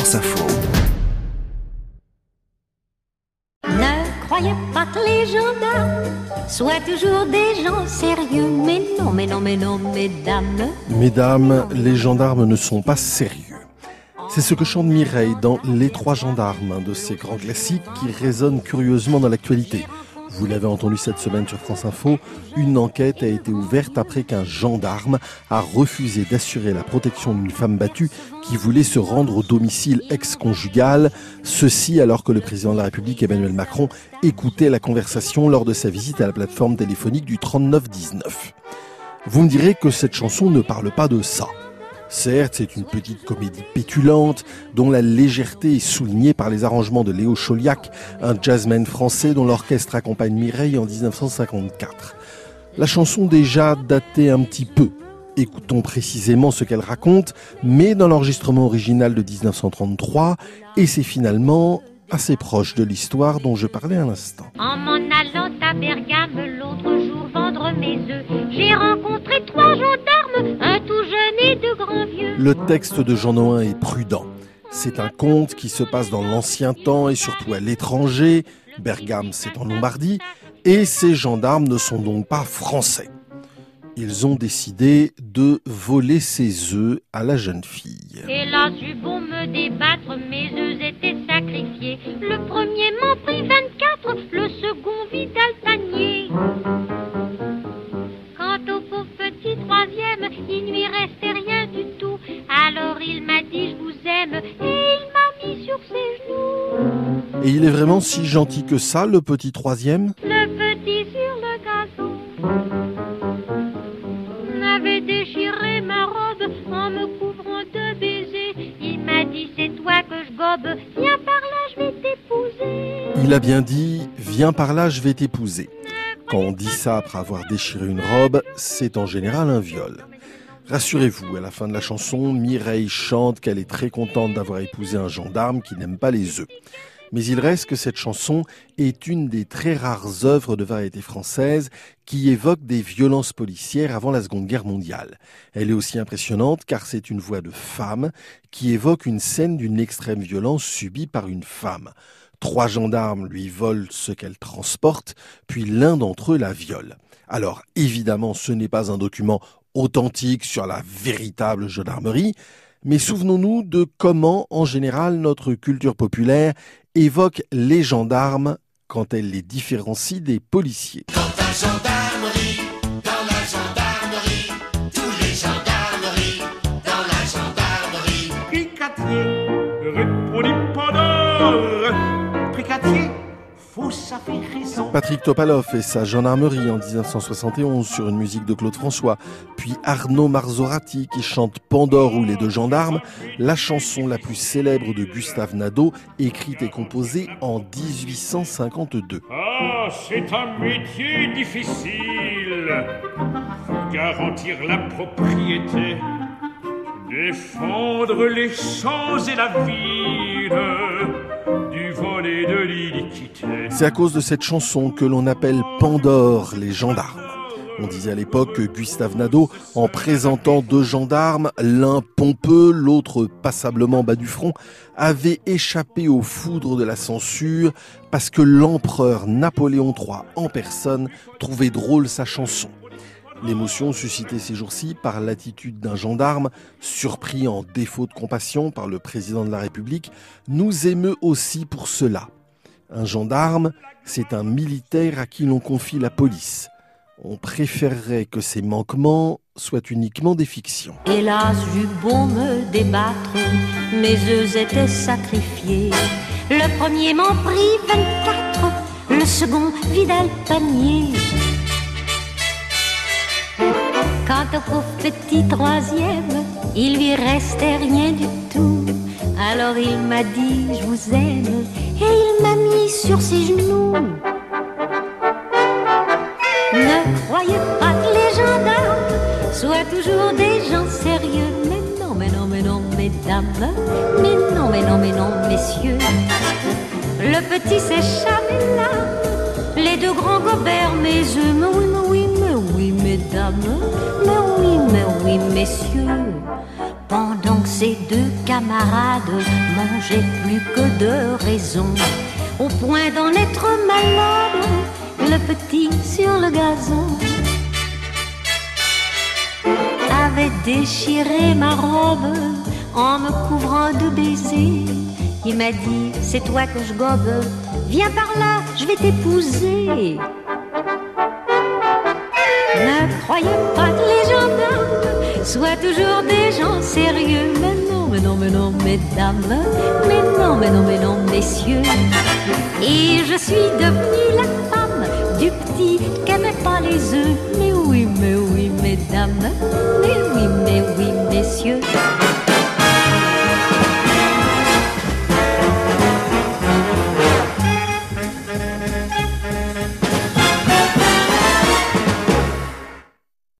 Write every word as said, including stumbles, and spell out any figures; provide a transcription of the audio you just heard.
France Info. Ne croyez pas que les gendarmes soient toujours des gens sérieux. Mais non, mais non, mais non, mesdames. Mesdames, les gendarmes ne sont pas sérieux. C'est ce que chante Mireille dans Les Trois Gendarmes, un de ces grands classiques qui résonnent curieusement dans l'actualité. Vous l'avez entendu cette semaine sur France Info, une enquête a été ouverte après qu'un gendarme a refusé d'assurer la protection d'une femme battue qui voulait se rendre au domicile ex-conjugal. Ceci alors que le président de la République, Emmanuel Macron, écoutait la conversation lors de sa visite à la plateforme téléphonique du trente-neuf dix-neuf. Vous me direz que cette chanson ne parle pas de ça. Certes, c'est une petite comédie pétulante dont la légèreté est soulignée par les arrangements de Léo Chauliac, un jazzman français dont l'orchestre accompagne Mireille en dix-neuf cent cinquante-quatre. La chanson déjà datait un petit peu. Écoutons précisément ce qu'elle raconte, mais dans l'enregistrement original de dix-neuf cent trente-trois, et c'est finalement assez proche de l'histoire dont je parlais à l'instant. En m'en allant à Bergame l'autre jour vendre mes œufs, j'ai rencontré trois gendarmes, un tout jeune et deux grands vieux. Le texte de Jean Nohain est prudent. C'est un conte qui se passe dans l'ancien temps et surtout à l'étranger. Bergame, c'est en Lombardie. Et ces gendarmes ne sont donc pas français. Ils ont décidé de voler ses œufs à la jeune fille. Hélas, j'eus beau me débattre, mes œufs étaient sacrifiés. Le premier m'en prit vingt-quatre, le second vida le panier. Quant au pauvre petit troisième, il ne lui restait rien du tout. Alors il m'a dit je vous aime et il m'a mis sur ses genoux. Et il est vraiment si gentil que ça, le petit troisième ? Le petit sur le gazon avait déchiré ma robe en me couvrant de baisers. Il m'a dit c'est toi que je gobe, viens par là je vais t'épouser. Il a bien dit viens par là je vais t'épouser. Quand on dit ça après avoir déchiré une robe, c'est en général un viol. Rassurez-vous, à la fin de la chanson, Mireille chante qu'elle est très contente d'avoir épousé un gendarme qui n'aime pas les œufs. Mais il reste que cette chanson est une des très rares œuvres de variété française qui évoque des violences policières avant la Seconde Guerre mondiale. Elle est aussi impressionnante car c'est une voix de femme qui évoque une scène d'une extrême violence subie par une femme. Trois gendarmes lui volent ce qu'elle transporte, puis l'un d'entre eux la viole. Alors évidemment, ce n'est pas un document authentique sur la véritable gendarmerie, mais souvenons-nous de comment, en général, notre culture populaire évoque les gendarmes quand elle les différencie des policiers. Dans la gendarmerie, dans la gendarmerie, tous les gendarmeries, dans la gendarmerie. Tricatier, répondit pas d'or. Tricatier, faut ça fait raison. Patrick Topalov et sa gendarmerie en dix-neuf cent soixante et onze sur une musique de Claude François, puis Arnaud Marzorati qui chante Pandore ou les deux gendarmes, la chanson la plus célèbre de Gustave Nadaud, écrite et composée en dix-huit cent cinquante-deux. Ah, c'est un métier difficile. Garantir la propriété, défendre les champs et la ville, du vol et de l'iniquité. C'est à cause de cette chanson que l'on appelle Pandore les gendarmes. On disait à l'époque que Gustave Nadaud, en présentant deux gendarmes, l'un pompeux, l'autre passablement bas du front, avait échappé aux foudres de la censure parce que l'empereur Napoléon trois en personne trouvait drôle sa chanson. L'émotion suscitée ces jours-ci par l'attitude d'un gendarme, surpris en défaut de compassion par le président de la République, nous émeut aussi pour cela. Un gendarme, c'est un militaire à qui l'on confie la police. On préférerait que ces manquements soient uniquement des fictions. Hélas, j'eus beau me débattre, mes œufs étaient sacrifiés. Le premier m'en prit vingt-quatre, le second vida le panier. Quant au pauvre petit troisième, il lui restait rien du tout. Alors il m'a dit je vous aime et il m'a mis sur ses genoux. Ne croyez pas que les gendarmes soient toujours des gens sérieux. Mais non, mais non, mais non, mesdames. Mais non, mais non, mais non, messieurs. Le petit s'échappe les larmes, les deux grands gobert mes œufs. Mais oui, mais oui, mais oui, mesdames. Mais oui, mais oui, messieurs. Pendant que ces deux camarades mangeaient plus que de raison, au point d'en être malade, le petit sur le gazon avait déchiré ma robe en me couvrant de baisers. Il m'a dit, c'est toi que je gobe, viens par là, je vais t'épouser. Ne croyez pas que les gendarmes soient toujours des gens sérieux. Mais non, mais non, mais non, mesdames, mais non, mais non, mais non, messieurs. Et je suis devenue la femme du petit qu'aimait pas les œufs. Mais oui, mais oui, mesdames, mais oui, mais oui, messieurs.